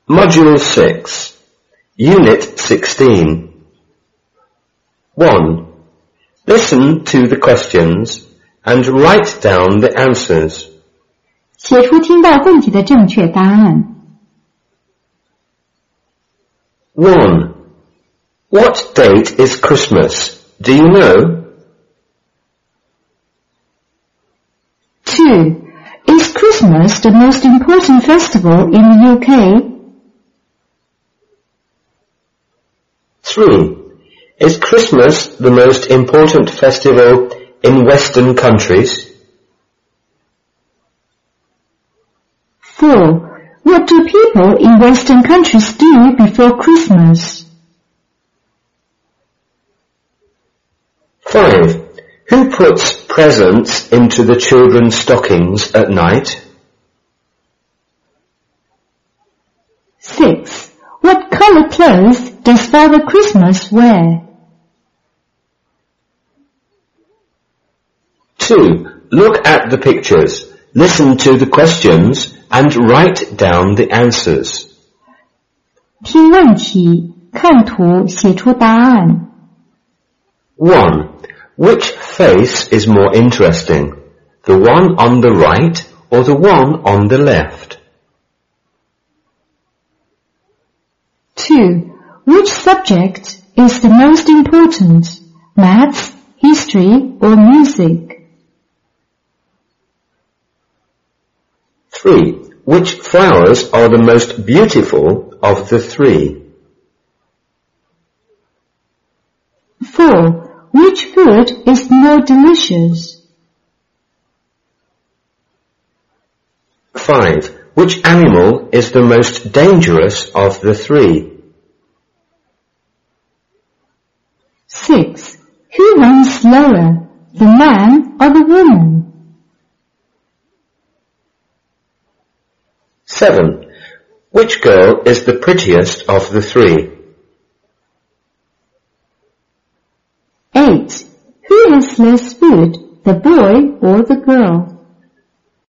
Module 6, Unit 16. 1. Listen to the questions and write down the answers. 写出听到问题的正确答案。 1. What date is Christmas? Do you know? 2. Is Christmas the most important festival in the UK? 3. Is Christmas the most important festival in Western countries? 4. What do people in Western countries do before Christmas? 5. Who puts presents into the children's stockings at night? 6. What color clothes does Father Christmas wear? 2. Look at the pictures, listen to the questions and write down the answers. 听问题，看图，写出答案。 1. Which face is more interesting? The one on the right or the one on the left? 2. Which subject is the most important? Maths, history, or music? 3. Which flowers are the most beautiful of the three? 4. Which food is more delicious? 5. Which animal is the most dangerous of the three? 6. Who runs slower, the man or the woman? 7. Which girl is the prettiest of the three? 8. Who has less food, the boy or the girl?